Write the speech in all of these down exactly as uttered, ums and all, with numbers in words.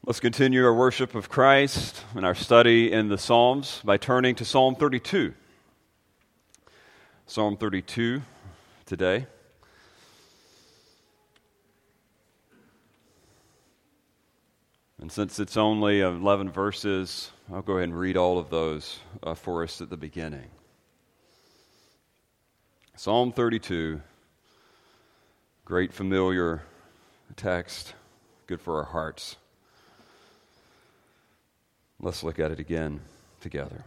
Let's continue our worship of Christ and our study in the Psalms by turning to Psalm thirty-two. Psalm thirty-two today. And since it's only eleven verses, I'll go ahead and read all of those uh, for us at the beginning. Psalm thirty-two, great familiar text, good for our hearts. Let's look at it again together.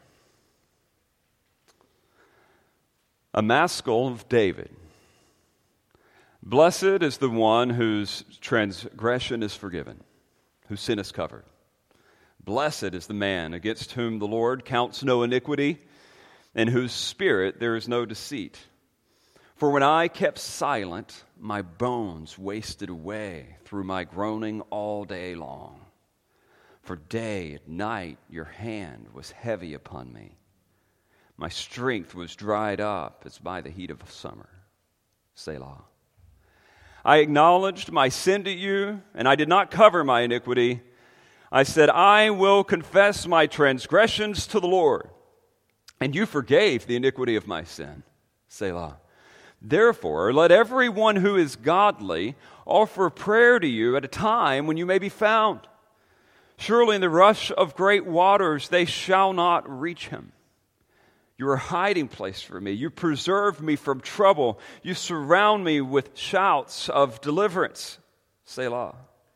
A maskil of David. Blessed is the one whose transgression is forgiven, whose sin is covered. Blessed is the man against whom the Lord counts no iniquity, in whose spirit there is no deceit. For when I kept silent, my bones wasted away through my groaning all day long. For day and night your hand was heavy upon me. My strength was dried up as by the heat of summer. Selah. I acknowledged my sin to you, and I did not cover my iniquity. I said, I will confess my transgressions to the Lord, and you forgave the iniquity of my sin. Selah. Therefore, let everyone who is godly offer prayer to you at a time when you may be found. Surely in the rush of great waters they shall not reach him. You are a hiding place for me. You preserve me from trouble. You surround me with shouts of deliverance. Selah.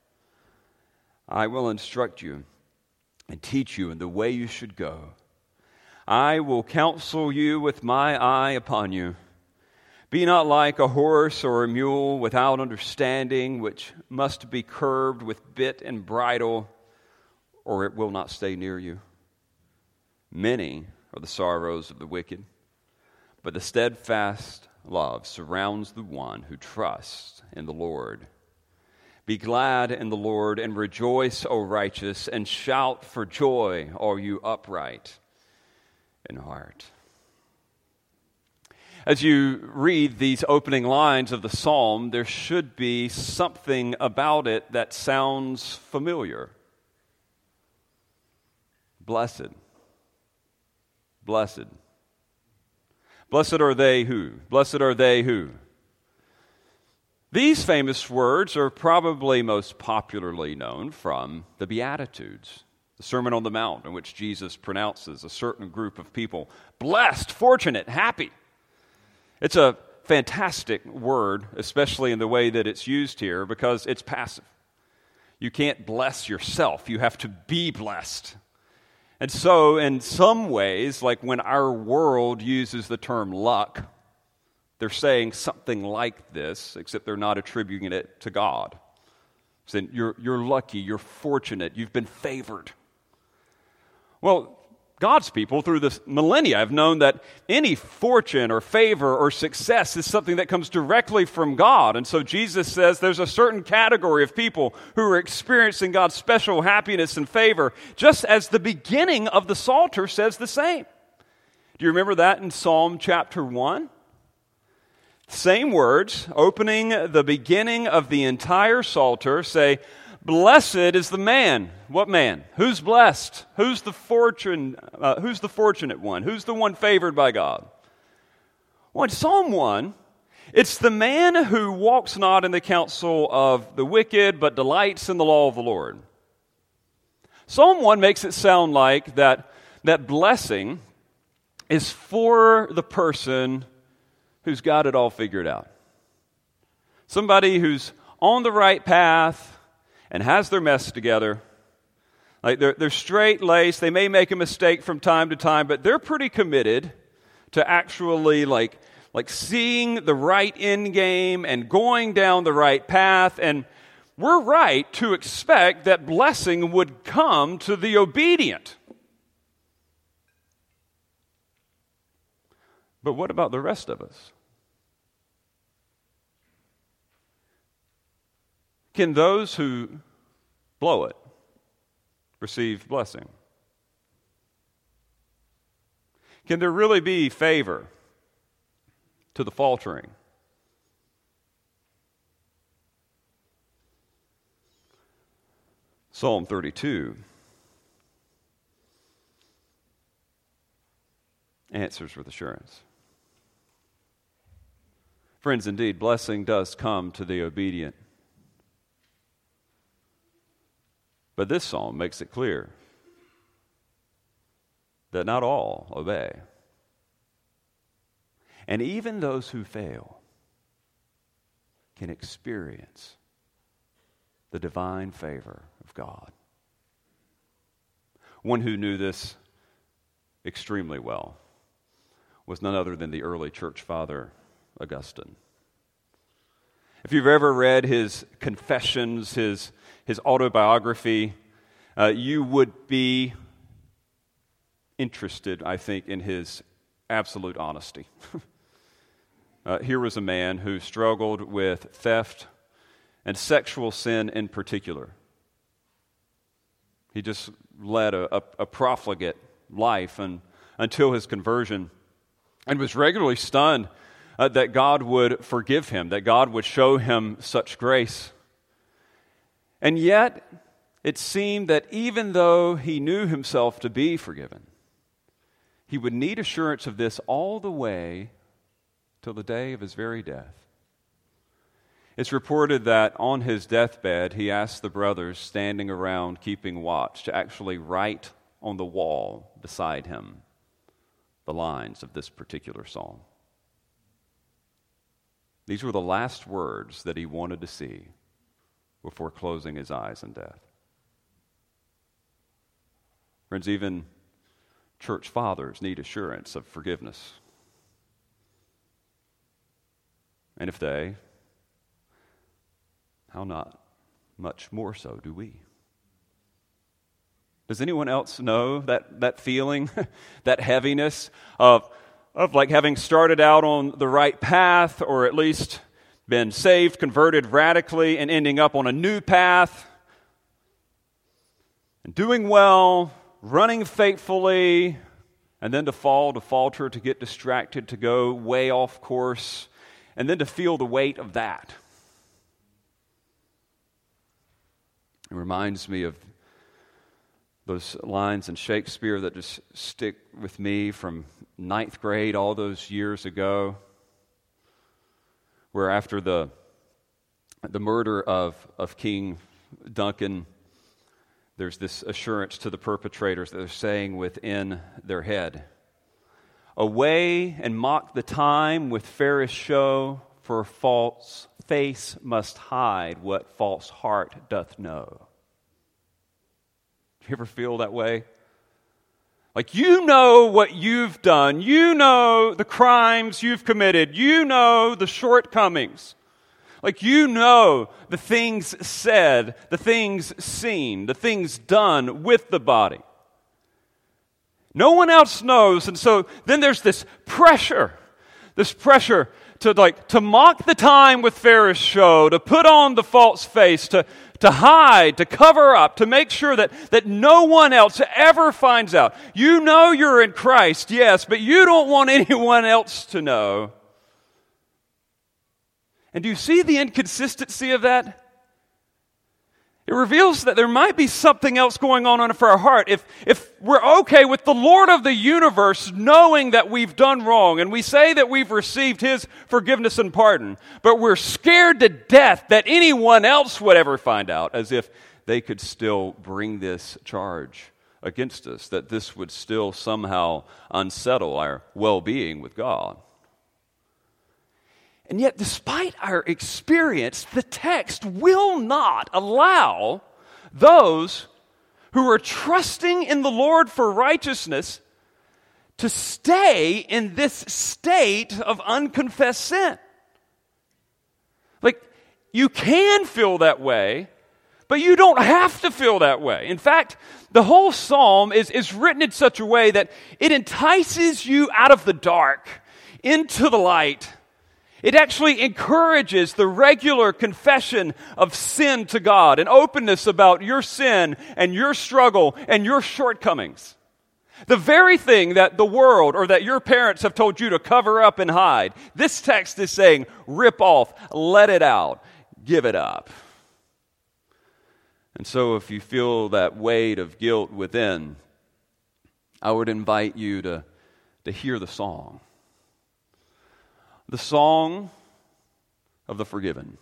I will instruct you and teach you in the way you should go. I will counsel you with my eye upon you. Be not like a horse or a mule without understanding, which must be curbed with bit and bridle, or it will not stay near you. Many are the sorrows of the wicked, but the steadfast love surrounds the one who trusts in the Lord. Be glad in the Lord and rejoice, O righteous, and shout for joy, all you upright in heart. As you read these opening lines of the psalm, there should be something about it that sounds familiar. Blessed. Blessed. Blessed are they who? Blessed are they who? These famous words are probably most popularly known from the Beatitudes, the Sermon on the Mount, in which Jesus pronounces a certain group of people blessed, fortunate, happy. It's a fantastic word, especially in the way that it's used here, because it's passive. You can't bless yourself. You have to be blessed. And so, in some ways, like when our world uses the term luck, they're saying something like this, except they're not attributing it to God. Saying, you're, you're lucky, you're fortunate, you've been favored. Well, God's people through the millennia have known that any fortune or favor or success is something that comes directly from God. And so Jesus says there's a certain category of people who are experiencing God's special happiness and favor, just as the beginning of the Psalter says the same. Do you remember that in Psalm chapter one? Same words, opening the beginning of the entire Psalter, say, blessed is the man. What man? Who's blessed? Who's the fortune? Uh, who's the fortunate one? Who's the one favored by God? Well, in Psalm one, it's the man who walks not in the counsel of the wicked, but delights in the law of the Lord. Psalm one makes it sound like that, that blessing is for the person who's got it all figured out. Somebody who's on the right path and has their mess together. Like they're, they're straight-laced. They may make a mistake from time to time, but they're pretty committed to actually like, like seeing the right end game and going down the right path. And we're right to expect that blessing would come to the obedient. But what about the rest of us? Can those who blow it receive blessing? Can there really be favor to the faltering? Psalm thirty-two answers with assurance. Friends, indeed, blessing does come to the obedient. But this psalm makes it clear that not all obey. And even those who fail can experience the divine favor of God. One who knew this extremely well was none other than the early church father, Augustine. If you've ever read his confessions, his, his autobiography, uh, you would be interested, I think, in his absolute honesty. uh, here was a man who struggled with theft and sexual sin in particular. He just led a, a, a profligate life and, until his conversion, and was regularly stunned uh, that God would forgive him, that God would show him such grace. And yet, it seemed that even though he knew himself to be forgiven, he would need assurance of this all the way till the day of his very death. It's reported that on his deathbed, he asked the brothers standing around keeping watch to actually write on the wall beside him the lines of this particular psalm. These were the last words that he wanted to see before closing his eyes in death. Friends, even church fathers need assurance of forgiveness. And if they, how not much more so do we? Does anyone else know that, that feeling, that heaviness of, of like having started out on the right path, or at least been saved, converted radically, and ending up on a new path, and doing well, running faithfully, and then to fall, to falter, to get distracted, to go way off course, and then to feel the weight of that? It reminds me of those lines in Shakespeare that just stick with me from ninth grade all those years ago, where after the the murder of, of King Duncan, there's this assurance to the perpetrators that they're saying within their head, "Away and mock the time with fairest show, for false face must hide what false heart doth know." Do you ever feel that way? Like, you know what you've done. You know the crimes you've committed. You know the shortcomings. Like, you know the things said, the things seen, the things done with the body. No one else knows, and so then there's this pressure, this pressure to like to mock the time with fairest show, to put on the false face, to, to hide, to cover up, to make sure that, that no one else ever finds out. You know you're in Christ, yes, but you don't want anyone else to know. And do you see the inconsistency of that? It reveals that there might be something else going on in our heart. If, if we're okay with the Lord of the universe knowing that we've done wrong, and we say that we've received His forgiveness and pardon, but we're scared to death that anyone else would ever find out, as if they could still bring this charge against us, that this would still somehow unsettle our well-being with God. And yet, despite our experience, the text will not allow those who are trusting in the Lord for righteousness to stay in this state of unconfessed sin. Like, you can feel that way, but you don't have to feel that way. In fact, the whole psalm is, is written in such a way that it entices you out of the dark into the light. It actually encourages the regular confession of sin to God, an openness about your sin and your struggle and your shortcomings. The very thing that the world or that your parents have told you to cover up and hide, this text is saying, rip off, let it out, give it up. And so if you feel that weight of guilt within, I would invite you to, to hear the song. The song of the forgiven.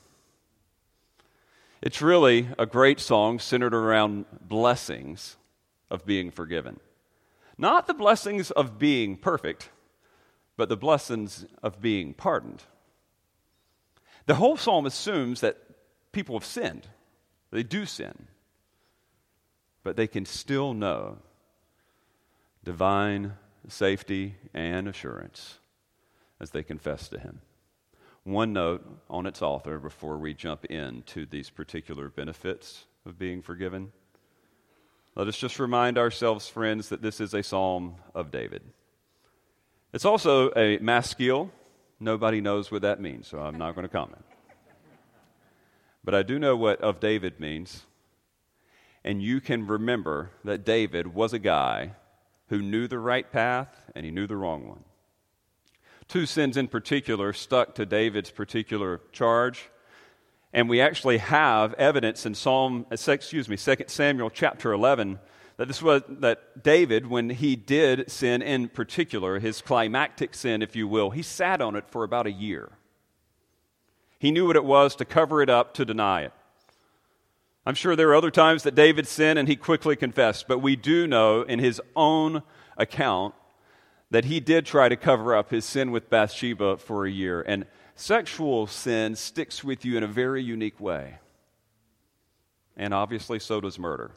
It's really a great song centered around blessings of being forgiven. Not the blessings of being perfect, but the blessings of being pardoned. The whole psalm assumes that people have sinned. They do sin. But they can still know divine safety and assurance as they confess to him. One note on its author before we jump into these particular benefits of being forgiven. Let us just remind ourselves, friends, that this is a psalm of David. It's also a maskil. Nobody knows what that means, so I'm not going to comment. But I do know what of David means. And you can remember that David was a guy who knew the right path and he knew the wrong one. Two sins in particular stuck to David's particular charge. And we actually have evidence in Psalm, excuse me, Second Samuel chapter eleven, that this was that David, when he did sin in particular, his climactic sin, if you will, he sat on it for about a year. He knew what it was to cover it up, to deny it. I'm sure there are other times that David sinned and he quickly confessed, but we do know in his own account that he did try to cover up his sin with Bathsheba for a year. And sexual sin sticks with you in a very unique way. And obviously so does murder.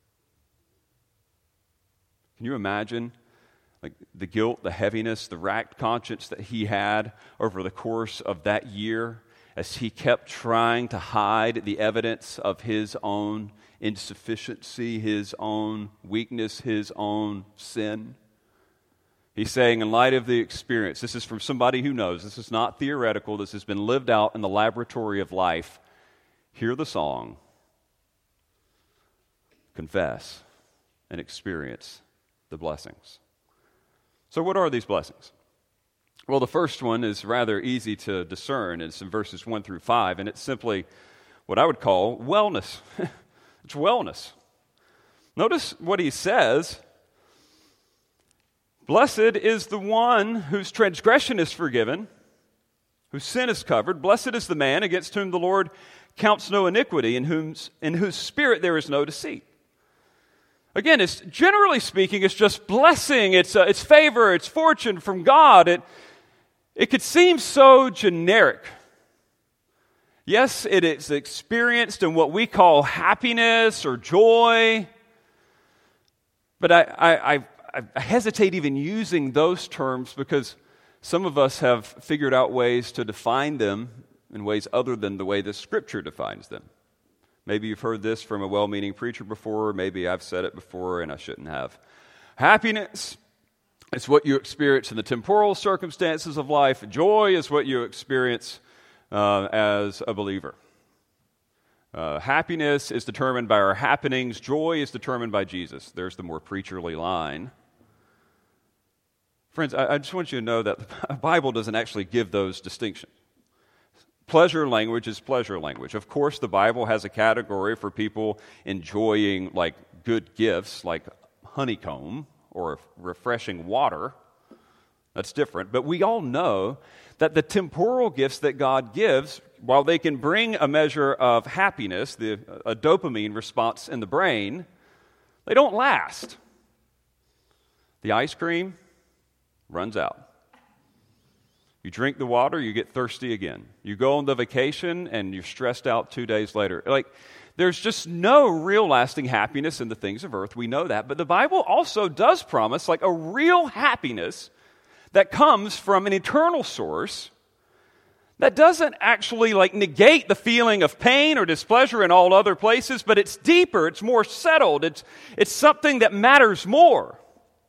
Can you imagine like the guilt, the heaviness, the racked conscience that he had over the course of that year as he kept trying to hide the evidence of his own insufficiency, his own weakness, his own sin? He's saying, in light of the experience, this is from somebody who knows, this is not theoretical, this has been lived out in the laboratory of life. Hear the song, confess, and experience the blessings. So what are these blessings? Well, the first one is rather easy to discern. It's in verses one through five, and it's simply what I would call wellness. It's wellness. Notice what he says. Blessed is the one whose transgression is forgiven, whose sin is covered. Blessed is the man against whom the Lord counts no iniquity, in whose, in whose spirit there is no deceit. Again, it's generally speaking, it's just blessing, it's uh, it's favor, it's fortune from God. It, it could seem so generic. Yes, it is experienced in what we call happiness or joy, but I, I, I I hesitate even using those terms because some of us have figured out ways to define them in ways other than the way the Scripture defines them. Maybe you've heard this from a well-meaning preacher before. Maybe I've said it before and I shouldn't have. Happiness is what you experience in the temporal circumstances of life. Joy is what you experience uh, as a believer. Uh, happiness is determined by our happenings. Joy is determined by Jesus. There's the more preacherly line. Friends, I, I just want you to know that the Bible doesn't actually give those distinctions. Pleasure language is pleasure language. Of course, the Bible has a category for people enjoying like good gifts, like honeycomb or refreshing water. That's different. But we all know that the temporal gifts that God gives, while they can bring a measure of happiness, the, a dopamine response in the brain, they don't last. The ice cream runs out. You drink the water, you get thirsty again. You go on the vacation, and you're stressed out two days later. Like, there's just no real lasting happiness in the things of earth. We know that. But the Bible also does promise, like, a real happiness that comes from an eternal source that doesn't actually like negate the feeling of pain or displeasure in all other places, but it's deeper, it's more settled, it's, it's something that matters more.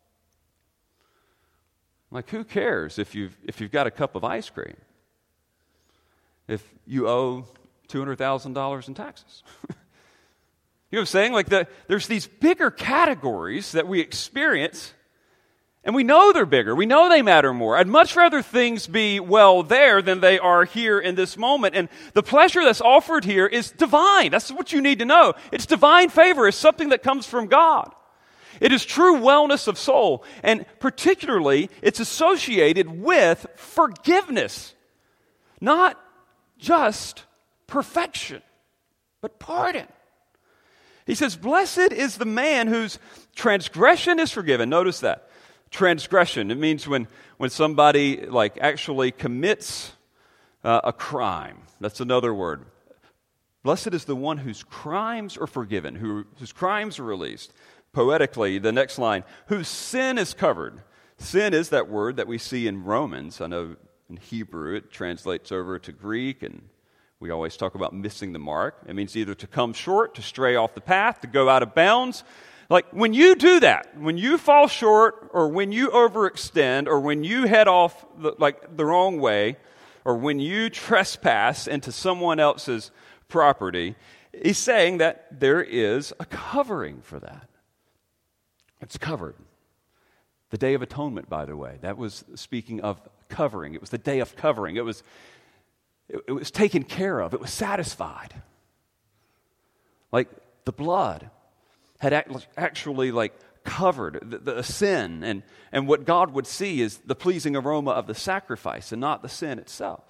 Like, who cares if you've, if you've got a cup of ice cream? If you owe two hundred thousand dollars in taxes? You know what I'm saying? Like, the, there's these bigger categories that we experience, And we know they're bigger. We know they matter more. I'd much rather things be well there than they are here in this moment. And the pleasure that's offered here is divine. That's what you need to know. It's divine favor. It's something that comes from God. It is true wellness of soul. And particularly, it's associated with forgiveness. Not just perfection, but pardon. He says, blessed is the man whose transgression is forgiven. Notice that. Transgression. It means when, when somebody like actually commits uh, a crime. That's another word. Blessed is the one whose crimes are forgiven, who, whose crimes are released. Poetically, the next line, whose sin is covered. Sin is that word that we see in Romans. I know in Hebrew it translates over to Greek, and we always talk about missing the mark. It means either to come short, to stray off the path, to go out of bounds. Like, when you do that, when you fall short, or when you overextend, or when you head off the, like the wrong way, or when you trespass into someone else's property, he's saying that there is a covering for that. It's covered. The Day of Atonement, by the way, that was speaking of covering. It was the day of covering. It was, it, it was taken care of. It was satisfied. Like the blood had actually like covered the, the sin, and, and what God would see is the pleasing aroma of the sacrifice and not the sin itself.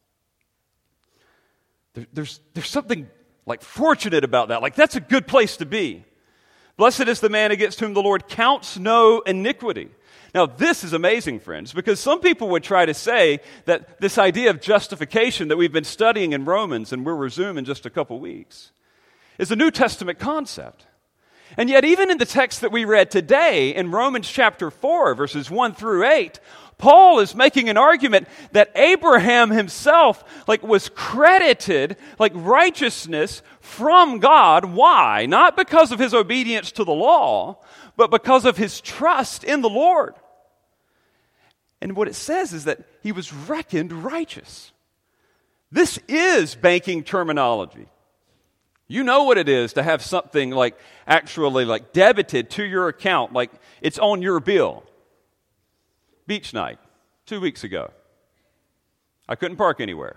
There, there's, there's something like fortunate about that. Like, that's a good place to be. Blessed is the man against whom the Lord counts no iniquity. Now, this is amazing, friends, because some people would try to say that this idea of justification that we've been studying in Romans, and we'll resume in just a couple weeks, is a New Testament concept. And yet, even in the text that we read today, in Romans chapter four, verses one through eight, Paul is making an argument that Abraham himself, like, was credited, like, righteousness from God. Why? Not because of his obedience to the law, but because of his trust in the Lord. And what it says is that he was reckoned righteous. This is banking terminology. You know what it is to have something like actually like debited to your account, like it's on your bill. Beach night, two weeks ago. I couldn't park anywhere.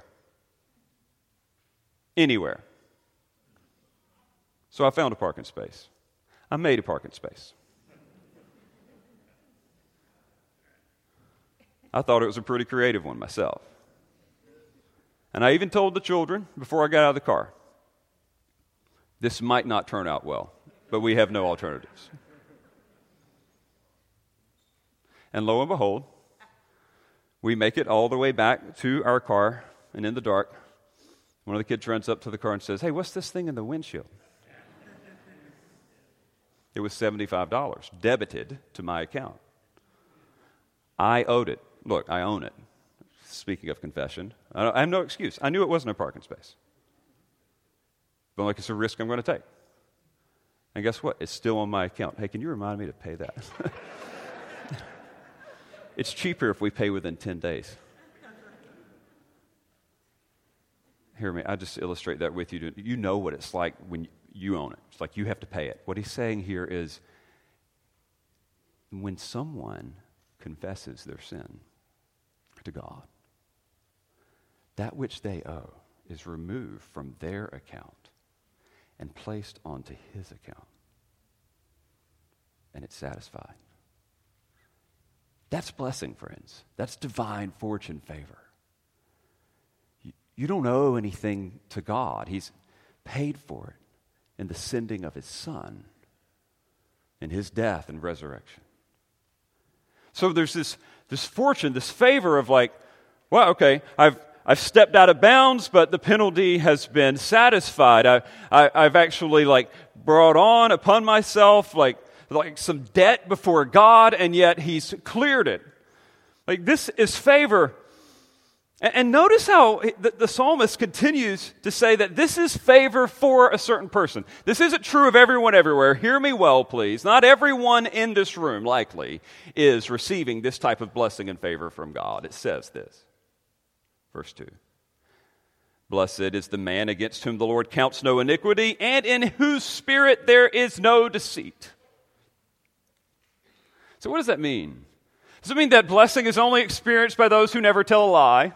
Anywhere. So I found a parking space. I made a parking space. I thought it was a pretty creative one myself. And I even told the children before I got out of the car, this might not turn out well, but we have no alternatives. And lo and behold, we make it all the way back to our car, and in the dark, one of the kids runs up to the car and says, "Hey, what's this thing in the windshield?" It was seventy-five dollars debited to my account. I owed it. Look, I own it. Speaking of confession, I have no excuse. I knew it wasn't a parking space. But like, it's a risk I'm going to take. And guess what? It's still on my account. Hey, can you remind me to pay that? It's cheaper if we pay within ten days. Hear me, I just illustrate that with you. You know what it's like when you own it. It's like you have to pay it. What he's saying here is when someone confesses their sin to God, that which they owe is removed from their account and placed onto his account. And it's satisfied. That's blessing, friends. That's divine fortune favor. You, you don't owe anything to God. He's paid for it in the sending of his Son, in his death and resurrection. So there's this, this fortune, this favor of like, well, okay, I've I've stepped out of bounds, but the penalty has been satisfied. I, I, I've actually like brought on upon myself like, like some debt before God, and yet he's cleared it. Like, this is favor. And, and notice how the, the psalmist continues to say that this is favor for a certain person. This isn't true of everyone everywhere. Hear me well, please. Not everyone in this room, likely, is receiving this type of blessing and favor from God. It says this. Verse two, blessed is the man against whom the Lord counts no iniquity, and in whose spirit there is no deceit. So what does that mean? Does it mean that blessing is only experienced by those who never tell a lie?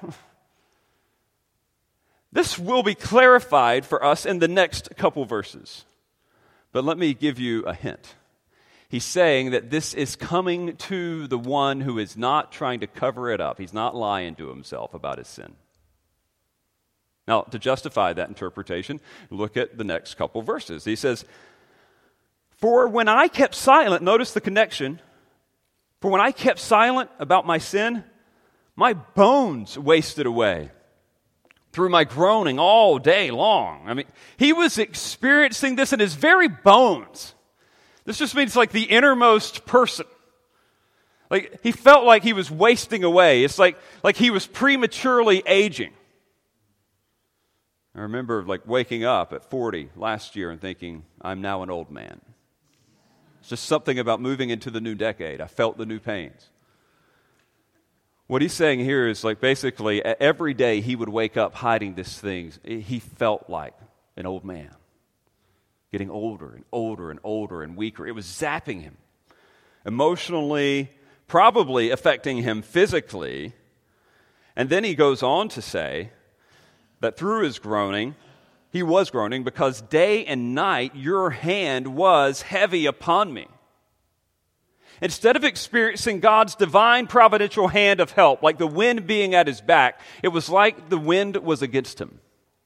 This will be clarified for us in the next couple verses. But let me give you a hint. He's saying that this is coming to the one who is not trying to cover it up. He's not lying to himself about his sin. Now, to justify that interpretation, look at the next couple verses. He says, "For when I kept silent," notice the connection, "for when I kept silent about my sin, my bones wasted away through my groaning all day long." I mean, he was experiencing this in his very bones. This just means like the innermost person. Like he felt like he was wasting away. It's like, like he was prematurely aging. I remember like waking up at forty last year and thinking, I'm now an old man. It's just something about moving into the new decade. I felt the new pains. What he's saying here is like basically every day he would wake up hiding these things. He felt like an old man. Getting older and older and older and weaker. It was zapping him. Emotionally, probably affecting him physically. And then he goes on to say that through his groaning, he was groaning because day and night your hand was heavy upon me. Instead of experiencing God's divine providential hand of help, like the wind being at his back, it was like the wind was against him.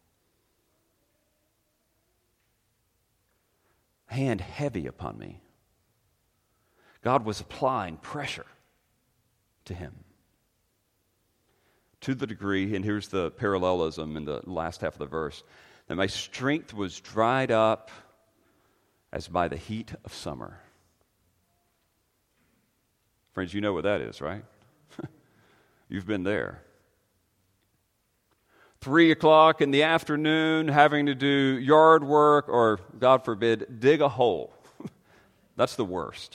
Hand heavy upon me. God was applying pressure to him. To the degree, and here's the parallelism in the last half of the verse, that my strength was dried up as by the heat of summer. Friends, you know what that is, right? You've been there. Three o'clock in the afternoon, having to do yard work or, God forbid, dig a hole. That's the worst.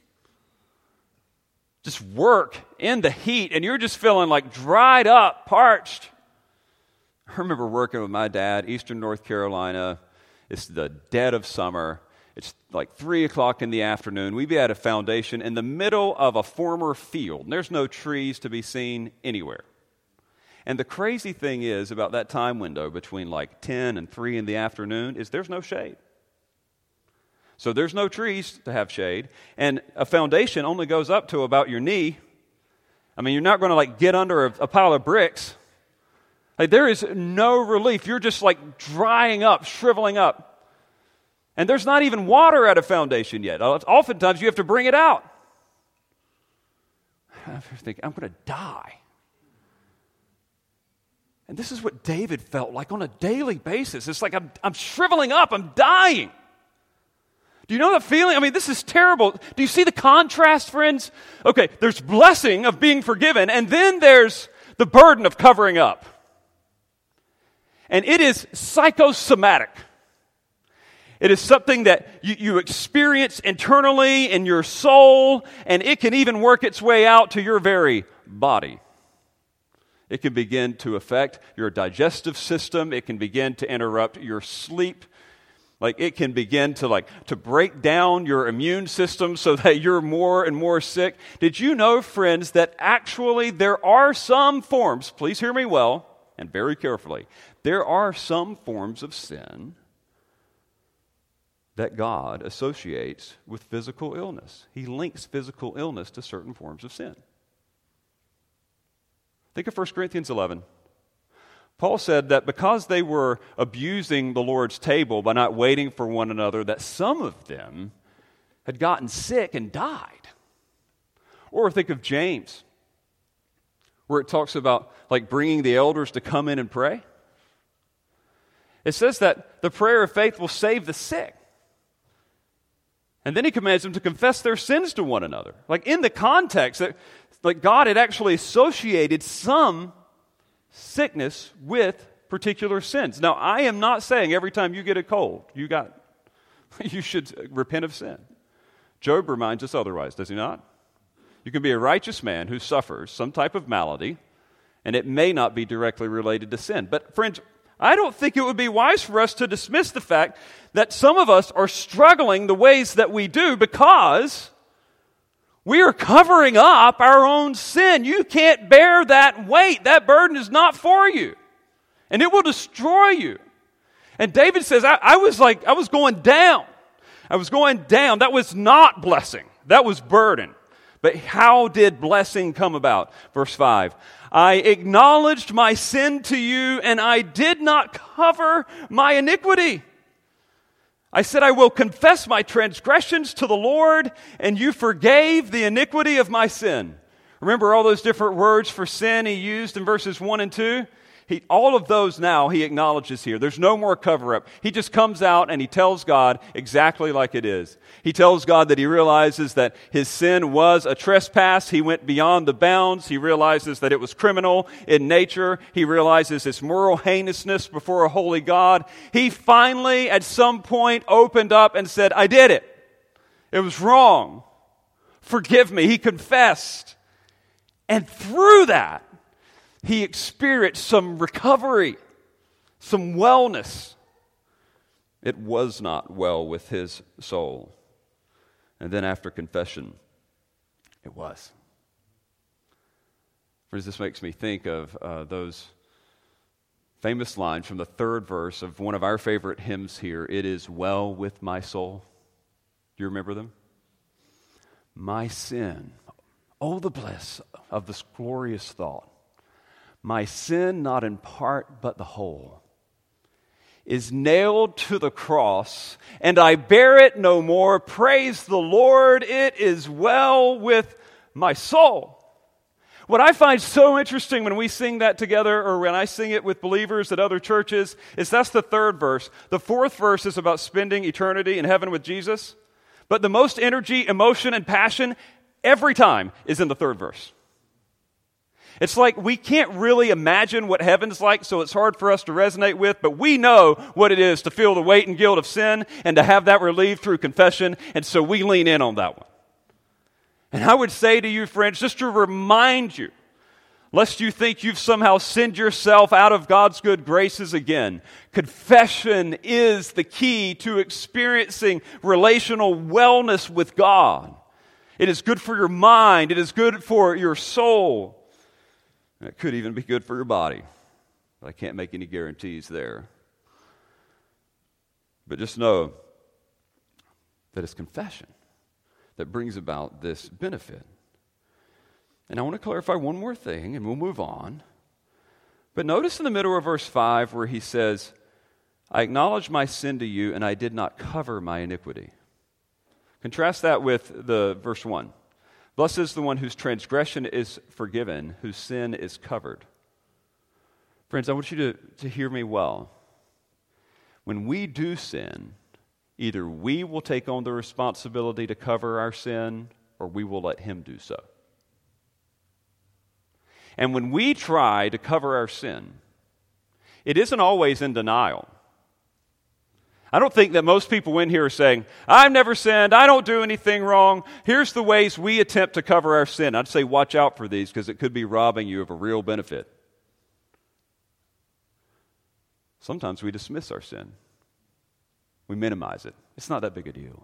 Just work in the heat, and you're just feeling like dried up, parched. I remember working with my dad, Eastern North Carolina. It's the dead of summer. It's like three o'clock in the afternoon. We'd be at a foundation in the middle of a former field, and there's no trees to be seen anywhere. And the crazy thing is about that time window between like ten and three in the afternoon is there's no shade. So there's no trees to have shade. And a foundation only goes up to about your knee. I mean, you're not going to like get under a, a pile of bricks. Like there is no relief. You're just like drying up, shriveling up. And there's not even water at a foundation yet. Oftentimes you have to bring it out. I think, I'm going to die. And this is what David felt like on a daily basis. It's like I'm, I'm shriveling up. I'm dying. Do you know that feeling? I mean, this is terrible. Do you see the contrast, friends? Okay, there's blessing of being forgiven, and then there's the burden of covering up. And it is psychosomatic. It is something that you, you experience internally in your soul, and it can even work its way out to your very body. It can begin to affect your digestive system. It can begin to interrupt your sleep. Like it can begin to like to break down your immune system so that you're more and more sick. Did you know, friends, that actually there are some forms, please hear me well and very carefully, there are some forms of sin that God associates with physical illness. He links physical illness to certain forms of sin. Think of First Corinthians eleven. Paul said that because they were abusing the Lord's table by not waiting for one another, that some of them had gotten sick and died. Or think of James, where it talks about like bringing the elders to come in and pray. It says that the prayer of faith will save the sick. And then he commands them to confess their sins to one another. Like in the context that like God had actually associated some sickness with particular sins. Now, I am not saying every time you get a cold, you got you should repent of sin. Job reminds us otherwise, does he not? You can be a righteous man who suffers some type of malady, and it may not be directly related to sin. But friends, I don't think it would be wise for us to dismiss the fact that some of us are struggling the ways that we do because We are covering up our own sin. You can't bear that weight. That burden is not for you. And it will destroy you. And David says, I, I was like, I was going down. I was going down. That was not blessing. That was burden. But how did blessing come about? Verse five, I acknowledged my sin to you, and I did not cover my iniquity. I said, I will confess my transgressions to the Lord, and you forgave the iniquity of my sin. Remember all those different words for sin he used in verses one and two? He, all of those now he acknowledges here. There's no more cover-up. He just comes out and he tells God exactly like it is. He tells God that he realizes that his sin was a trespass. He went beyond the bounds. He realizes that it was criminal in nature. He realizes its moral heinousness before a holy God. He finally, at some point, opened up and said, I did it. It was wrong. Forgive me. He confessed. And through that, he experienced some recovery, some wellness. It was not well with his soul. And then after confession, it was. Friends, this makes me think of uh, those famous lines from the third verse of one of our favorite hymns here. It is well with my soul. Do you remember them? My sin, oh the bliss of this glorious thought. My sin, not in part, but the whole, is nailed to the cross, and I bear it no more. Praise the Lord, it is well with my soul. What I find so interesting when we sing that together, or when I sing it with believers at other churches, is that's the third verse. The fourth verse is about spending eternity in heaven with Jesus, but the most energy, emotion, and passion every time is in the third verse. It's like we can't really imagine what heaven's like, so it's hard for us to resonate with, but we know what it is to feel the weight and guilt of sin and to have that relieved through confession, and so we lean in on that one. And I would say to you, friends, just to remind you, lest you think you've somehow sinned yourself out of God's good graces again, confession is the key to experiencing relational wellness with God. It is good for your mind. It is good for your soul. It could even be good for your body, but I can't make any guarantees there. But just know that it's confession that brings about this benefit. And I want to clarify one more thing, and we'll move on. But notice in the middle of verse five where he says, I acknowledge my sin to you, and I did not cover my iniquity. Contrast that with the verse one. Blessed is the one whose transgression is forgiven, whose sin is covered. Friends, I want you to, to hear me well. When we do sin, either we will take on the responsibility to cover our sin, or we will let him do so. And when we try to cover our sin, it isn't always in denial. I don't think that most people in here are saying, I've never sinned, I don't do anything wrong. Here's the ways we attempt to cover our sin. I'd say watch out for these because it could be robbing you of a real benefit. Sometimes we dismiss our sin. We minimize it. It's not that big a deal.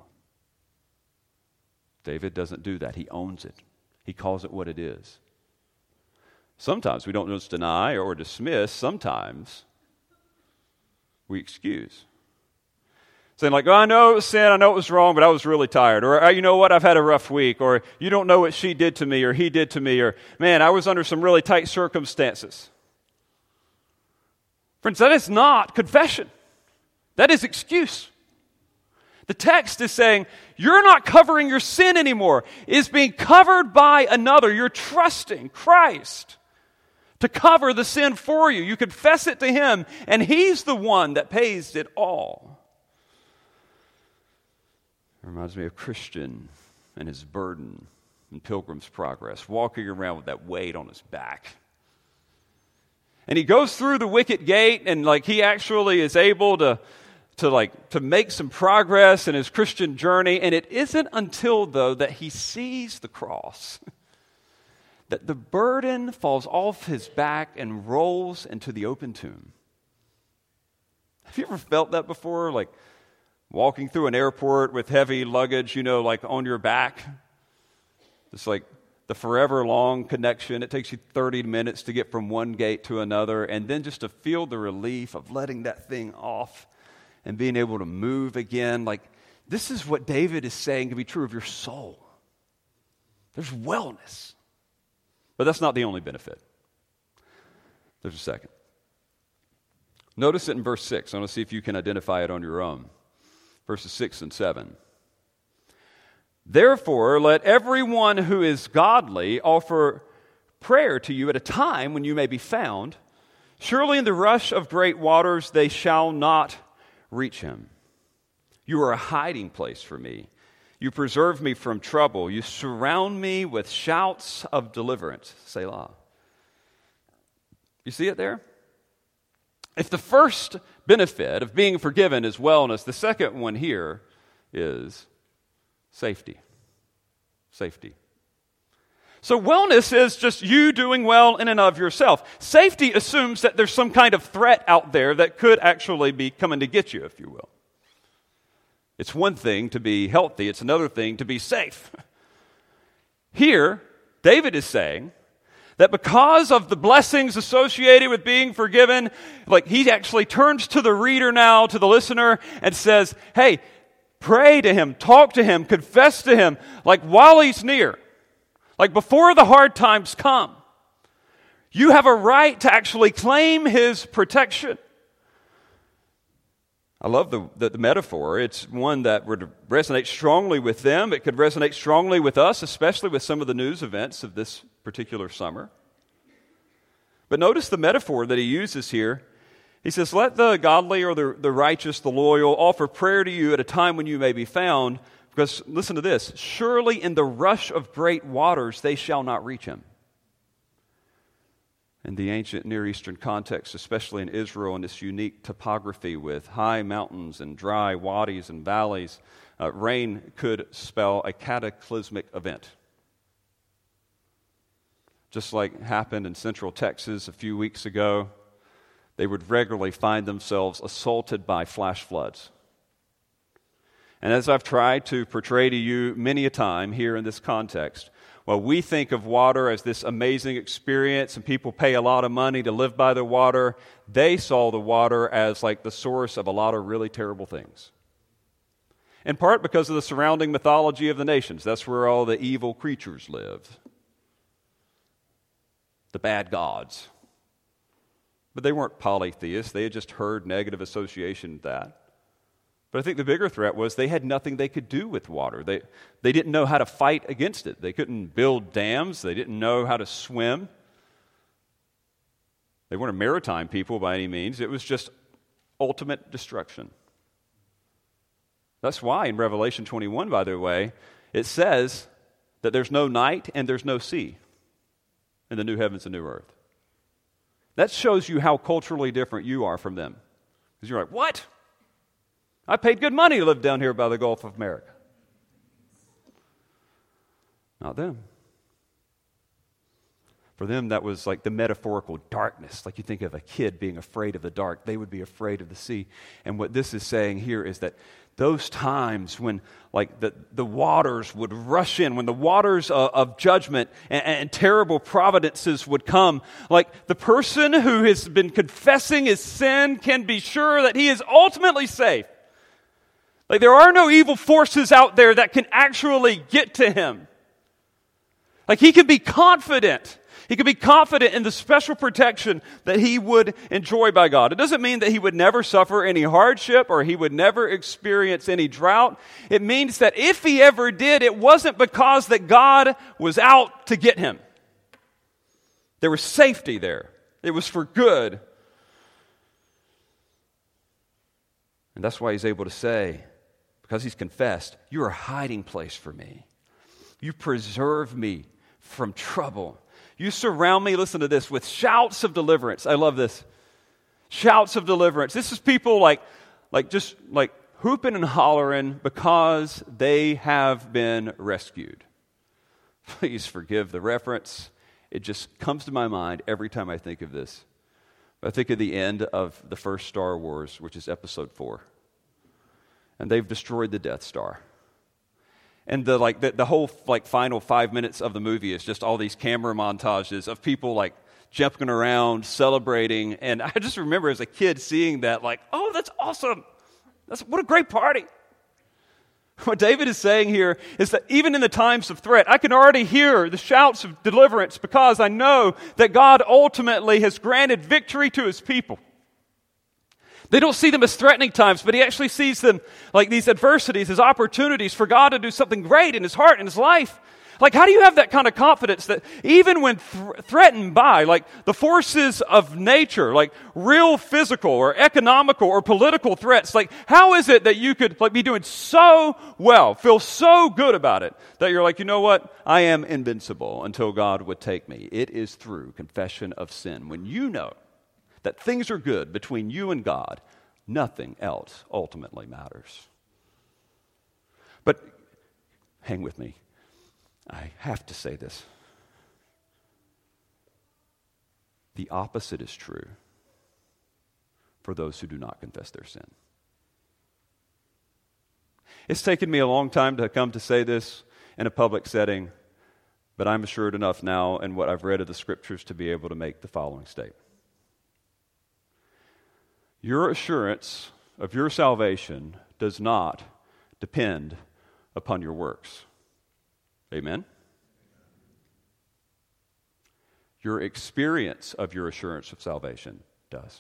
David doesn't do that. He owns it. He calls it what it is. Sometimes we don't just deny or dismiss. Sometimes we excuse. Saying like, oh, I know it was sin, I know it was wrong, but I was really tired. Or, oh, you know what, I've had a rough week. Or, you don't know what she did to me or he did to me. Or, man, I was under some really tight circumstances. Friends, that is not confession. That is excuse. The text is saying, you're not covering your sin anymore. It's being covered by another. You're trusting Christ to cover the sin for you. You confess it to him, and he's the one that pays it all. It reminds me of Christian and his burden in Pilgrim's Progress, walking around with that weight on his back. And he goes through the wicket gate, and like he actually is able to, to like to make some progress in his Christian journey. And it isn't until though that he sees the cross that the burden falls off his back and rolls into the open tomb. Have you ever felt that before? Like walking through an airport with heavy luggage, you know, like on your back. It's like the forever long connection. It takes you thirty minutes to get from one gate to another, and then just to feel the relief of letting that thing off and being able to move again. Like, this is what David is saying can be true of your soul. There's wellness. But that's not the only benefit. There's a second. Notice it in verse six. I want to see if you can identify it on your own. Verses six and seven. Therefore, let everyone who is godly offer prayer to you at a time when you may be found. Surely in the rush of great waters they shall not reach him. You are a hiding place for me. You preserve me from trouble. You surround me with shouts of deliverance. Selah. You see it there? If the first benefit of being forgiven is wellness, the second one here is safety. Safety. So wellness is just you doing well in and of yourself. Safety assumes that there's some kind of threat out there that could actually be coming to get you, if you will. It's one thing to be healthy. It's another thing to be safe. Here, David is saying that because of the blessings associated with being forgiven, like he actually turns to the reader now, to the listener, and says, hey, pray to him, talk to him, confess to him, like while he's near, like before the hard times come. You have a right to actually claim his protection. I love the, the, the metaphor. It's one that would resonate strongly with them. It could resonate strongly with us, especially with some of the news events of this particular summer. But notice the metaphor that he uses here. He says, let the godly or the, the righteous, the loyal, offer prayer to you at a time when you may be found. Because, listen to this, surely in the rush of great waters they shall not reach him. In the ancient Near Eastern context, especially in Israel, in this unique topography with high mountains and dry wadis and valleys, uh, rain could spell a cataclysmic event. Just like happened in central Texas a few weeks ago, they would regularly find themselves assaulted by flash floods. And as I've tried to portray to you many a time here in this context, while we think of water as this amazing experience and people pay a lot of money to live by the water, they saw the water as like the source of a lot of really terrible things. In part because of the surrounding mythology of the nations. That's where all the evil creatures lived. The bad gods. But they weren't polytheists. They had just heard negative association with that. But I think the bigger threat was they had nothing they could do with water. They, they didn't know how to fight against it. They couldn't build dams. They didn't know how to swim. They weren't a maritime people by any means. It was just ultimate destruction. That's why in Revelation twenty-one, by the way, it says that there's no night and there's no sea in the new heavens and new earth. That shows you how culturally different you are from them. Because you're like, what? I paid good money to live down here by the Gulf of America. Not them. For them, that was like the metaphorical darkness. Like you think of a kid being afraid of the dark. They would be afraid of the sea. And what this is saying here is that those times when like the, the waters would rush in, when the waters of, of judgment and, and terrible providences would come, like the person who has been confessing his sin can be sure that he is ultimately safe. Like there are no evil forces out there that can actually get to him. Like he can be confident. He can be confident in the special protection that he would enjoy by God. It doesn't mean that he would never suffer any hardship or he would never experience any drought. It means that if he ever did, it wasn't because that God was out to get him. There was safety there. It was for good. And that's why he's able to say, because he's confessed, you're a hiding place for me. You preserve me from trouble. You surround me, listen to this, with shouts of deliverance. I love this. Shouts of deliverance. This is people like, like just like hooping and hollering because they have been rescued. Please forgive the reference. It just comes to my mind every time I think of this. I think of the end of the first Star Wars, which is episode four. And they've destroyed the Death Star. And the like the, the whole like final five minutes of the movie is just all these camera montages of people like jumping around, celebrating. And I just remember as a kid seeing that, like, oh, that's awesome. That's what a great party. What David is saying here is that even in the times of threat, I can already hear the shouts of deliverance because I know that God ultimately has granted victory to his people. They don't see them as threatening times, but he actually sees them like these adversities as opportunities for God to do something great in his heart and his life. Like, how do you have that kind of confidence that even when th- threatened by, like, the forces of nature, like real physical or economical or political threats, like, how is it that you could, like, be doing so well, feel so good about it, that you're like, you know what? I am invincible until God would take me. It is through confession of sin. When you know that things are good between you and God, nothing else ultimately matters. But hang with me. I have to say this. The opposite is true for those who do not confess their sin. It's taken me a long time to come to say this in a public setting, but I'm assured enough now in what I've read of the Scriptures to be able to make the following statement. Your assurance of your salvation does not depend upon your works. Amen? Your experience of your assurance of salvation does.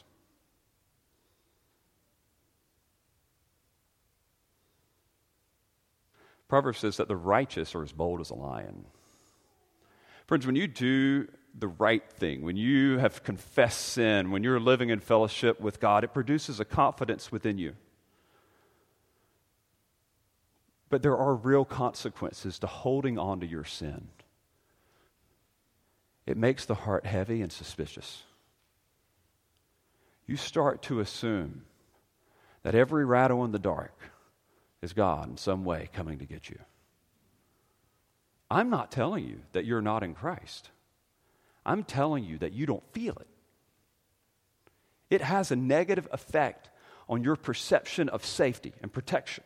Proverbs says that the righteous are as bold as a lion. Friends, when you do the right thing, when you have confessed sin, when you're living in fellowship with God, it produces a confidence within you. But there are real consequences to holding on to your sin. It makes the heart heavy and suspicious. You start to assume that every rattle in the dark is God in some way coming to get you. I'm not telling you that you're not in Christ. I'm telling you that you don't feel it. It has a negative effect on your perception of safety and protection.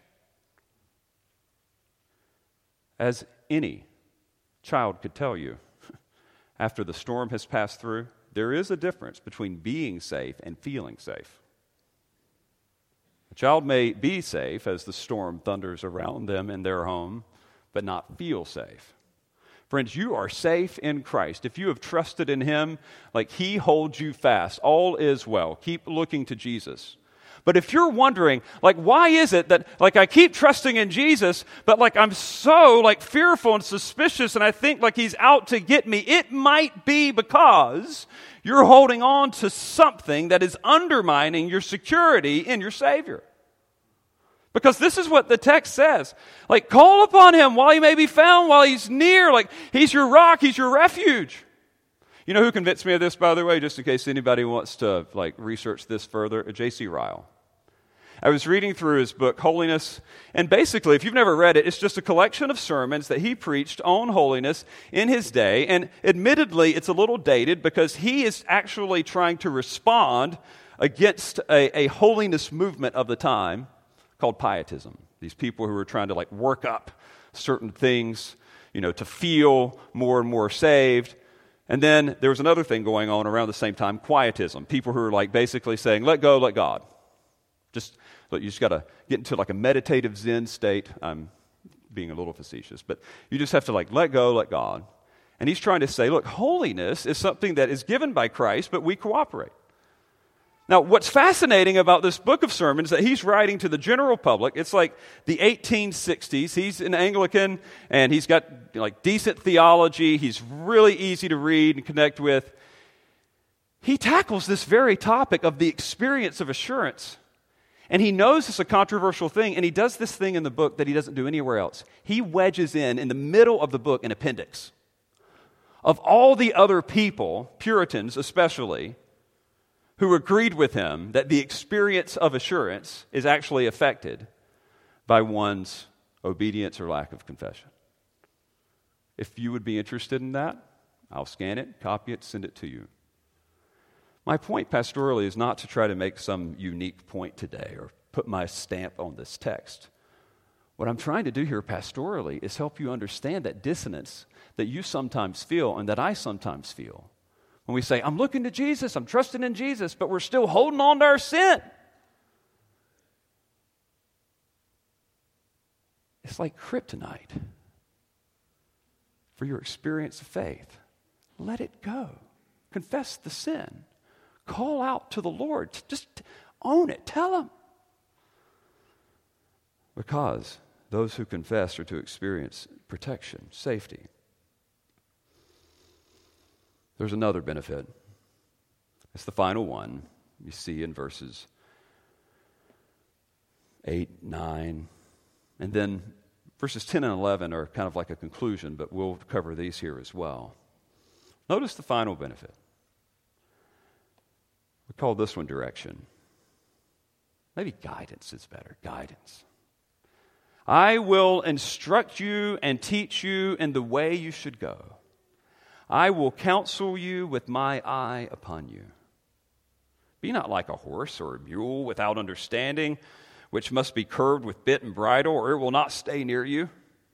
As any child could tell you, after the storm has passed through, there is a difference between being safe and feeling safe. A child may be safe as the storm thunders around them in their home, but not feel safe. Friends, you are safe in Christ. If you have trusted in him, like he holds you fast, all is well. Keep looking to Jesus. But if you're wondering, like, why is it that, like, I keep trusting in Jesus, but, like, I'm so, like, fearful and suspicious, and I think, like, he's out to get me, it might be because you're holding on to something that is undermining your security in your Savior. Because this is what the text says. Like, call upon him while he may be found, while he's near. Like, he's your rock, he's your refuge. You know who convinced me of this, by the way, just in case anybody wants to, like, research this further? J C Ryle. I was reading through his book, Holiness, and basically, if you've never read it, it's just a collection of sermons that he preached on holiness in his day, and admittedly, it's a little dated because he is actually trying to respond against a, a holiness movement of the time called pietism. These people who were trying to, like, work up certain things, you know, to feel more and more saved. And then there was another thing going on around the same time, quietism. People who are, like, basically saying, let go, let God. Just, look, you just got to get into, like, a meditative Zen state. I'm being a little facetious, but you just have to, like, let go, let God. And he's trying to say, look, holiness is something that is given by Christ, but we cooperate. Now, what's fascinating about this book of sermons that he's writing to the general public, it's like the eighteen sixties. He's an Anglican, and he's got, like, decent theology. He's really easy to read and connect with. He tackles this very topic of the experience of assurance. And he knows it's a controversial thing, and he does this thing in the book that he doesn't do anywhere else. He wedges in, in the middle of the book, an appendix of all the other people, Puritans especially, who agreed with him that the experience of assurance is actually affected by one's obedience or lack of confession. If you would be interested in that, I'll scan it, copy it, send it to you. My point pastorally is not to try to make some unique point today or put my stamp on this text. What I'm trying to do here pastorally is help you understand that dissonance that you sometimes feel and that I sometimes feel. When we say, I'm looking to Jesus, I'm trusting in Jesus, but we're still holding on to our sin. It's like kryptonite for your experience of faith. Let it go. Confess the sin. Call out to the Lord. Just own it. Tell Him. Because those who confess are to experience protection, safety. There's another benefit. It's the final one you see in verses eight, nine, and then verses ten and eleven are kind of like a conclusion, but we'll cover these here as well. Notice the final benefit. We call this one direction. Maybe guidance is better. Guidance. I will instruct you and teach you in the way you should go. I will counsel you with my eye upon you. Be not like a horse or a mule without understanding, which must be curbed with bit and bridle, or it will not stay near you.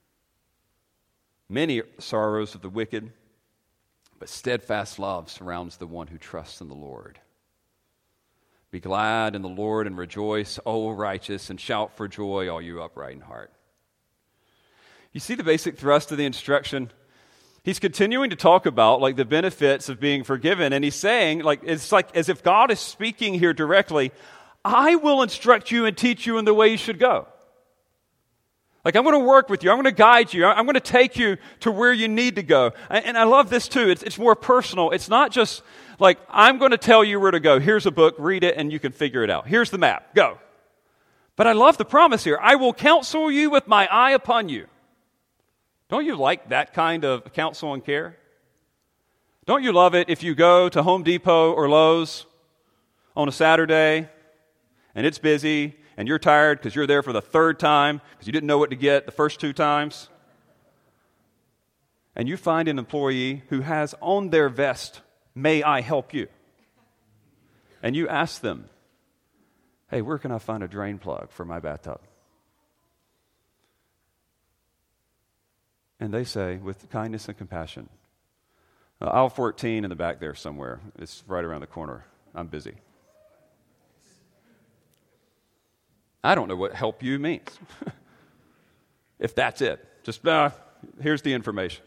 Many sorrows of the wicked, but steadfast love surrounds the one who trusts in the Lord. Be glad in the Lord and rejoice, O righteous, and shout for joy, all you upright in heart. You see the basic thrust of the instruction? He's continuing to talk about like the benefits of being forgiven, and he's saying, like it's like as if God is speaking here directly, I will instruct you and teach you in the way you should go. Like I'm going to work with you. I'm going to guide you. I'm going to take you to where you need to go. And I love this too. It's, it's more personal. It's not just like I'm going to tell you where to go. Here's a book, read it, and you can figure it out. Here's the map. Go. But I love the promise here. I will counsel you with my eye upon you. Don't you like that kind of counsel and care? Don't you love it if you go to Home Depot or Lowe's on a Saturday and it's busy and you're tired because you're there for the third time because you didn't know what to get the first two times, and you find an employee who has on their vest, "May I help you?" And you ask them, "Hey, where can I find a drain plug for my bathtub?" And they say, with kindness and compassion, uh, aisle fourteen in the back there somewhere. It's right around the corner. I'm busy. I don't know what help you means. If that's it. Just, uh, here's the information.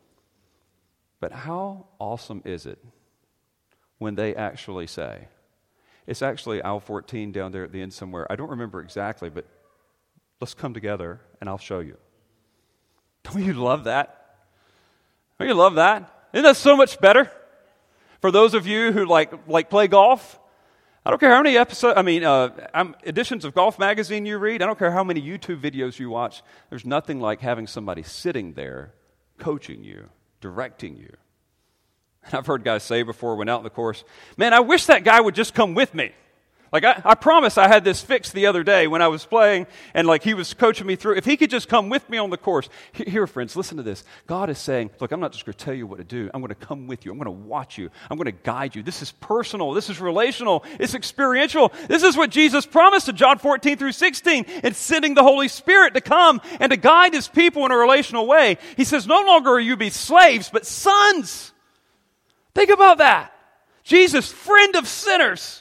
But how awesome is it when they actually say, it's actually aisle fourteen down there at the end somewhere. I don't remember exactly, but let's come together and I'll show you. Don't you love that? Don't you love that? Isn't that so much better? For those of you who like like play golf, I don't care how many episodes, I mean, uh, um, editions of Golf Magazine you read. I don't care how many YouTube videos you watch. There's nothing like having somebody sitting there coaching you, directing you. And I've heard guys say before, when out in the course, man, I wish that guy would just come with me. Like, I, I promise I had this fixed the other day when I was playing, and like he was coaching me through. If he could just come with me on the course. Here, friends, listen to this. God is saying, look, I'm not just going to tell you what to do. I'm going to come with you. I'm going to watch you. I'm going to guide you. This is personal. This is relational. It's experiential. This is what Jesus promised in John fourteen through sixteen. It's sending the Holy Spirit to come and to guide His people in a relational way. He says, no longer are you be slaves, but sons. Think about that. Jesus, friend of sinners.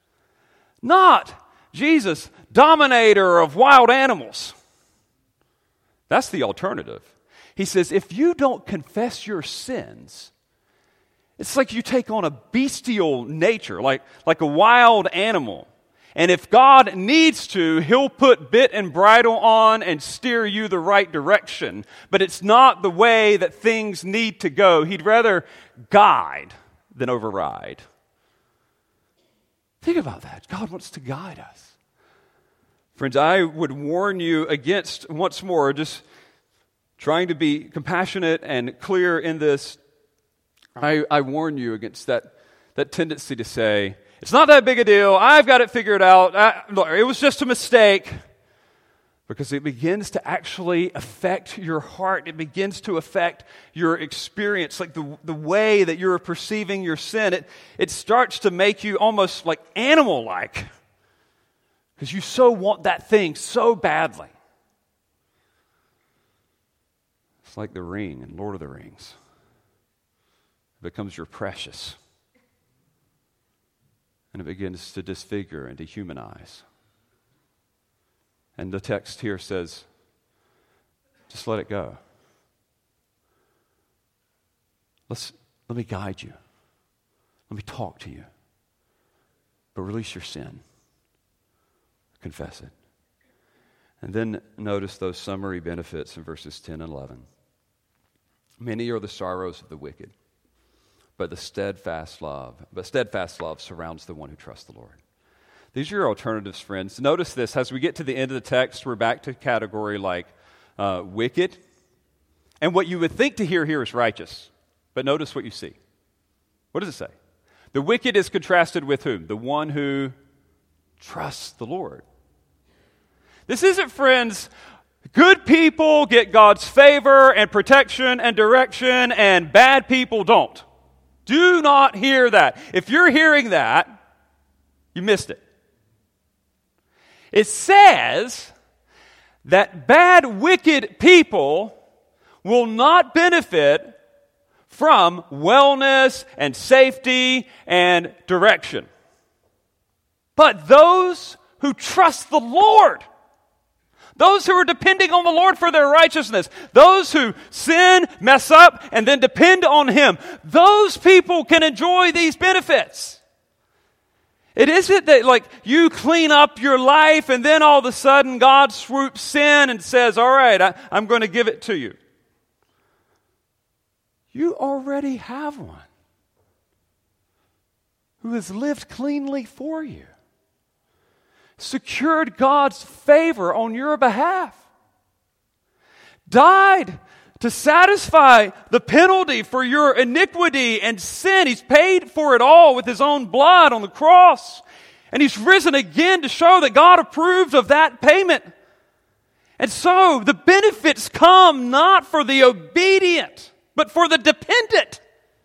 Not Jesus, dominator of wild animals. That's the alternative. He says, if you don't confess your sins, it's like you take on a bestial nature, like, like a wild animal. And if God needs to, He'll put bit and bridle on and steer you the right direction. But it's not the way that things need to go. He'd rather guide than override. Think about that. God wants to guide us. Friends, I would warn you against, once more, just trying to be compassionate and clear in this. I, I warn you against that, that tendency to say, it's not that big a deal. I've got it figured out. I, look, it was just a mistake. Because it begins to actually affect your heart. It begins to affect your experience, like the, the way that you're perceiving your sin. It, it starts to make you almost like animal-like. Because you so want that thing so badly. It's like the ring in Lord of the Rings. It becomes your precious. And it begins to disfigure and dehumanize. And the text here says, just let it go. Let's, let me guide you. Let me talk to you. But release your sin. Confess it. And then notice those summary benefits in verses ten and eleven. Many are the sorrows of the wicked, but the steadfast love, but steadfast love surrounds the one who trusts the Lord. These are your alternatives, friends. Notice this, as we get to the end of the text, we're back to a category like uh, wicked. And what you would think to hear here is righteous. But notice what you see. What does it say? The wicked is contrasted with whom? The one who trusts the Lord. This isn't, friends, good people get God's favor and protection and direction, and bad people don't. Do not hear that. If you're hearing that, you missed it. It says that bad, wicked people will not benefit from wellness and safety and direction. But those who trust the Lord, those who are depending on the Lord for their righteousness, those who sin, mess up, and then depend on Him, those people can enjoy these benefits. It isn't that like you clean up your life and then all of a sudden God swoops in and says, all right, I, I'm going to give it to you. You already have one who has lived cleanly for you, secured God's favor on your behalf, died to satisfy the penalty for your iniquity and sin. He's paid for it all with His own blood on the cross. And He's risen again to show that God approved of that payment. And so the benefits come not for the obedient, but for the dependent.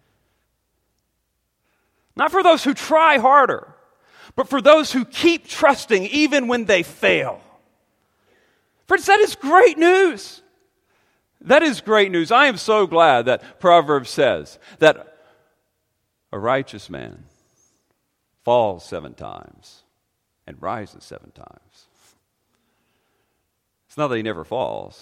Not for those who try harder, but for those who keep trusting even when they fail. Friends, that is great news. That is great news. I am so glad that Proverbs says that a righteous man falls seven times and rises seven times. It's not that he never falls.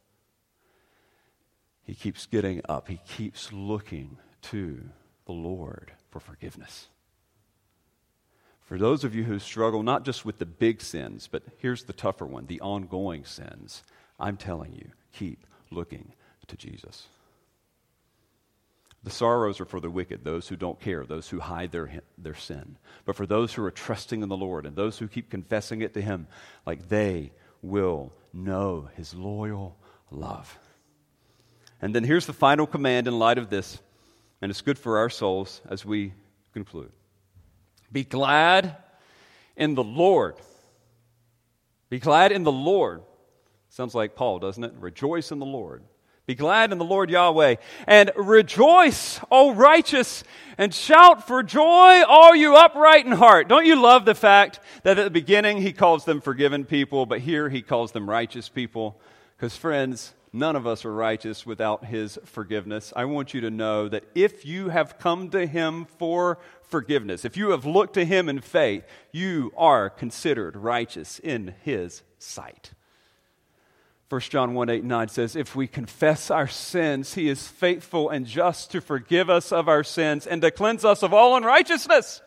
He keeps getting up. He keeps looking to the Lord for forgiveness. For those of you who struggle not just with the big sins, but here's the tougher one, the ongoing sins, I'm telling you, keep looking to Jesus. The sorrows are for the wicked, those who don't care, those who hide their, their sin. But for those who are trusting in the Lord and those who keep confessing it to Him, like they will know His loyal love. And then here's the final command in light of this, and it's good for our souls as we conclude. Be glad in the Lord. Be glad in the Lord. Sounds like Paul, doesn't it? Rejoice in the Lord. Be glad in the Lord Yahweh. And rejoice, O righteous, and shout for joy, all you upright in heart. Don't you love the fact that at the beginning He calls them forgiven people, but here He calls them righteous people? Because friends, none of us are righteous without His forgiveness. I want you to know that if you have come to Him for forgiveness, if you have looked to Him in faith, you are considered righteous in His sight. First John one, eight, and nine says, if we confess our sins, He is faithful and just to forgive us of our sins and to cleanse us of all unrighteousness.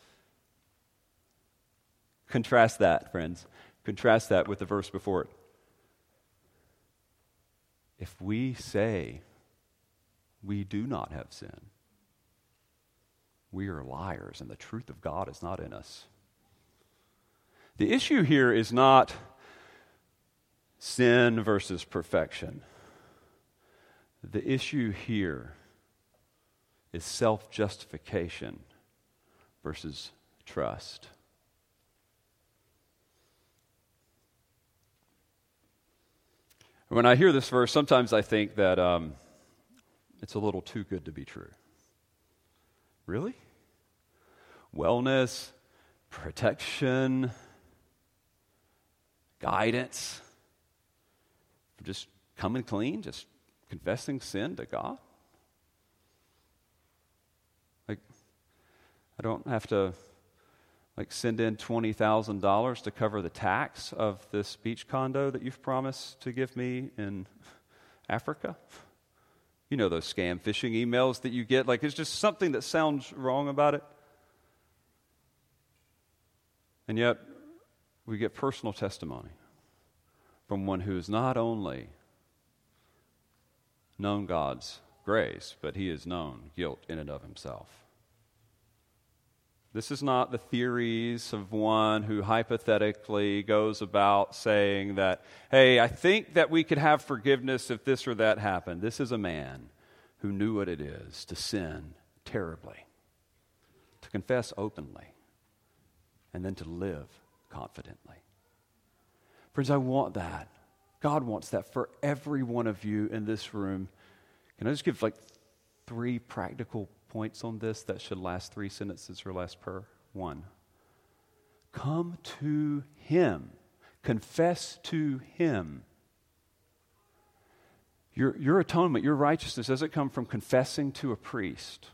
Contrast that, friends. Contrast that with the verse before it. If we say we do not have sin, we are liars and the truth of God is not in us. The issue here is not sin versus perfection. The issue here is self-justification versus trust. When I hear this verse, sometimes I think that um, it's a little too good to be true. Really? Wellness, protection, guidance, just coming clean, just confessing sin to God? Like, I don't have to like send in twenty thousand dollars to cover the tax of this beach condo that you've promised to give me in Africa? You know those scam phishing emails that you get. Like, it's just something that sounds wrong about it. And yet, we get personal testimony from one who has not only known God's grace, but he has known guilt in and of himself. This is not the theories of one who hypothetically goes about saying that, hey, I think that we could have forgiveness if this or that happened. This is a man who knew what it is to sin terribly, to confess openly, and then to live confidently. Friends, I want that. God wants that for every one of you in this room. Can I just give like three practical points on this that should last three sentences or less per? One, come to him. Confess to him. Your, your atonement, your righteousness doesn't come from confessing to a priest.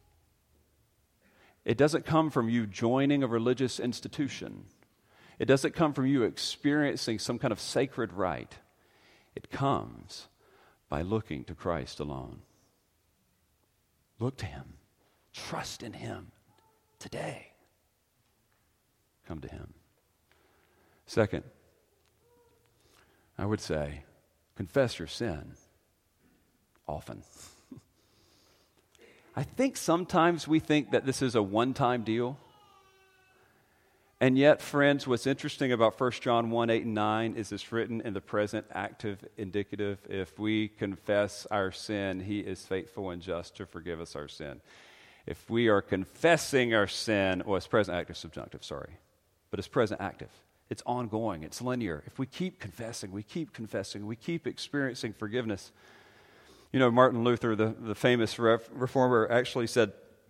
It doesn't come from you joining a religious institution. It doesn't come from you experiencing some kind of sacred rite. It comes by looking to Christ alone. Look to him. Trust in him today. Come to him. Second, I would say, confess your sin often. I think sometimes we think that this is a one-time deal. And yet, friends, what's interesting about First John one, eight, and nine is it's written in the present active indicative. If we confess our sin, he is faithful and just to forgive us our sin. If we are confessing our sin, well, it's present active subjunctive, sorry. But it's present active. It's ongoing. It's linear. If we keep confessing, we keep confessing, we keep experiencing forgiveness. You know, Martin Luther, the, the famous ref, reformer, actually said,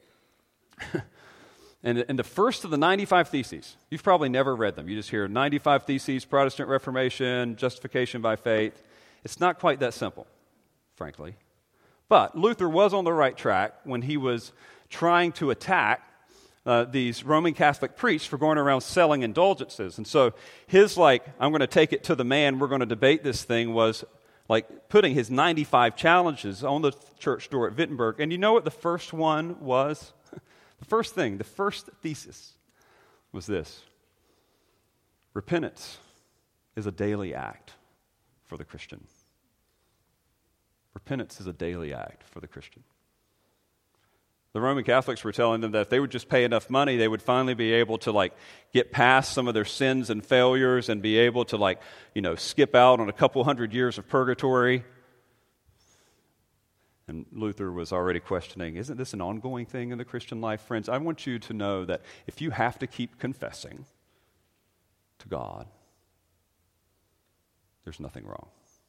and in the first of the ninety-five Theses, you've probably never read them. You just hear ninety-five Theses, Protestant Reformation, justification by faith. It's not quite that simple, frankly. But Luther was on the right track when he was trying to attack uh, these Roman Catholic priests for going around selling indulgences. And so his, like, I'm going to take it to the man, we're going to debate this thing, was like putting his ninety-five challenges on the church door at Wittenberg. And you know what the first one was? The first thing, the first thesis was this: repentance is a daily act for the Christian. Repentance is a daily act for the Christian. The Roman Catholics were telling them that if they would just pay enough money, they would finally be able to like get past some of their sins and failures and be able to like, you know, skip out on a couple hundred years of purgatory. And Luther was already questioning, isn't this an ongoing thing in the Christian life? Friends, I want you to know that if you have to keep confessing to God, there's nothing wrong.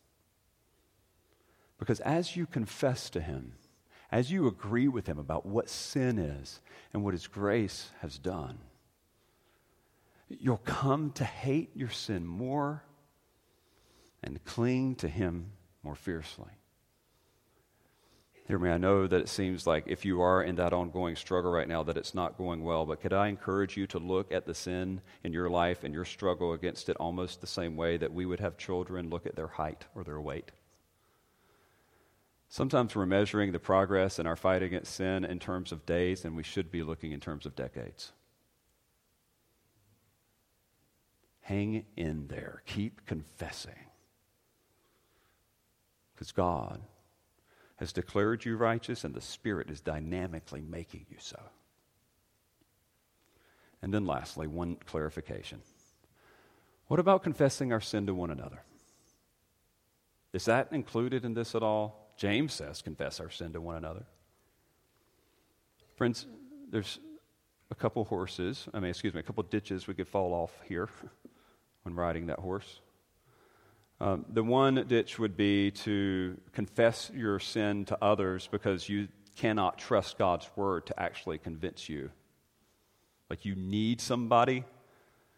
Because as you confess to him, as you agree with him about what sin is and what his grace has done, you'll come to hate your sin more and cling to him more fiercely. Hear me, I know that it seems like if you are in that ongoing struggle right now that it's not going well, but could I encourage you to look at the sin in your life and your struggle against it almost the same way that we would have children look at their height or their weight? Sometimes we're measuring the progress in our fight against sin in terms of days, and we should be looking in terms of decades. Hang in there. Keep confessing. Because God has declared you righteous, and the Spirit is dynamically making you so. And then lastly, one clarification. What about confessing our sin to one another? Is that included in this at all? James says, confess our sin to one another. Friends, there's a couple horses, I mean, excuse me, a couple ditches we could fall off here when riding that horse. Um, the one ditch would be to confess your sin to others because you cannot trust God's word to actually convince you. Like you need somebody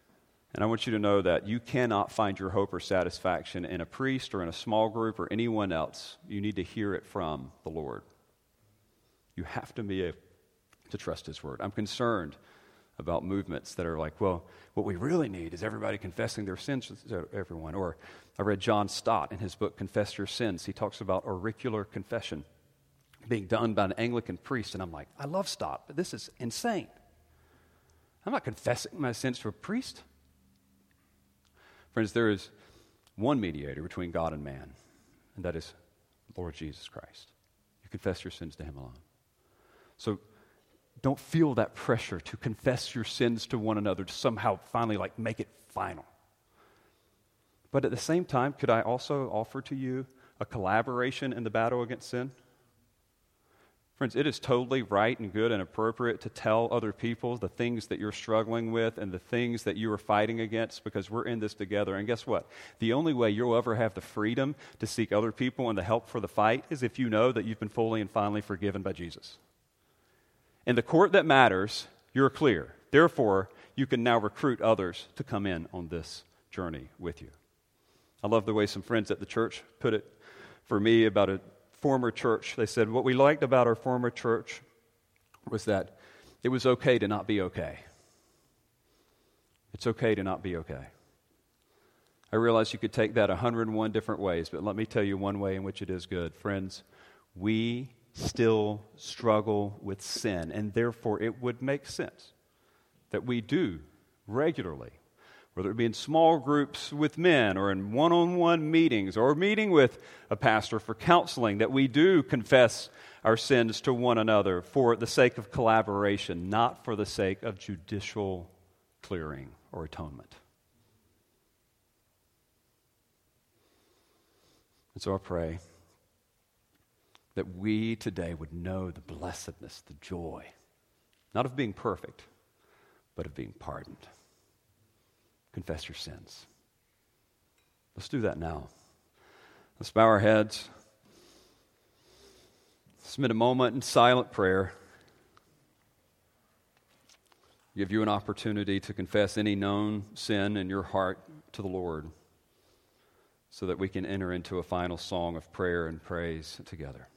And I want you to know that you cannot find your hope or satisfaction in a priest or in a small group or anyone else. You need to hear it from the Lord. You have to be able to trust His word. I'm concerned about movements that are like, well, what we really need is everybody confessing their sins to everyone. Or I read John Stott in his book, Confess Your Sins. He talks about auricular confession being done by an Anglican priest. And I'm like, I love Stott, but this is insane. I'm not confessing my sins to a priest. Friends, there is one mediator between God and man, and that is Lord Jesus Christ. You confess your sins to Him alone. So don't feel that pressure to confess your sins to one another to somehow finally like make it final. But at the same time, could I also offer to you a collaboration in the battle against sin? Friends, it is totally right and good and appropriate to tell other people the things that you're struggling with and the things that you are fighting against, because we're in this together. And guess what? The only way you'll ever have the freedom to seek other people and the help for the fight is if you know that you've been fully and finally forgiven by Jesus. In the court that matters, you're clear. Therefore, you can now recruit others to come in on this journey with you. I love the way some friends at the church put it for me about a former church. They said, what we liked about our former church was that it was okay to not be okay. It's okay to not be okay. I realize you could take that one hundred one different ways, but let me tell you one way in which it is good. Friends, we still struggle with sin, and therefore it would make sense that we do regularly, whether it be in small groups with men or in one-on-one meetings or meeting with a pastor for counseling, that we do confess our sins to one another for the sake of collaboration, not for the sake of judicial clearing or atonement. And so I pray that we today would know the blessedness, the joy, not of being perfect, but of being pardoned. Confess your sins. Let's do that now. Let's bow our heads. Spend a moment in silent prayer. Give you an opportunity to confess any known sin in your heart to the Lord, so that we can enter into a final song of prayer and praise together.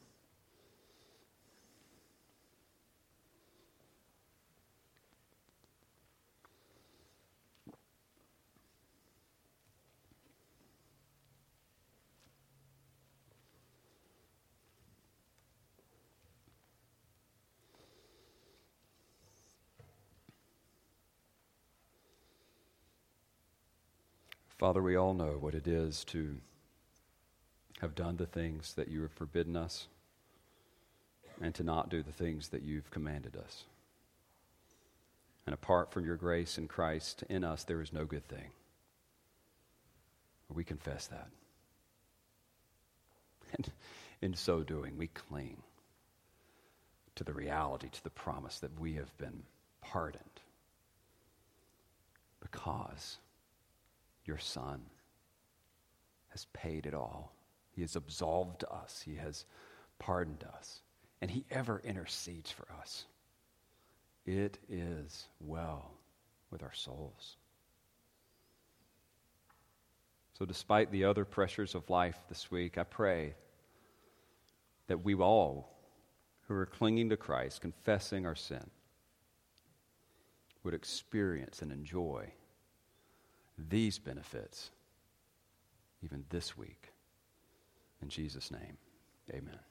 Father, we all know what it is to have done the things that you have forbidden us and to not do the things that you've commanded us. And apart from your grace in Christ in us, there is no good thing. We confess that. And in so doing, we cling to the reality, to the promise that we have been pardoned because your Son has paid it all. He has absolved us. He has pardoned us. And He ever intercedes for us. It is well with our souls. So despite the other pressures of life this week, I pray that we all who are clinging to Christ, confessing our sin, would experience and enjoy these benefits even this week. In Jesus' name, amen.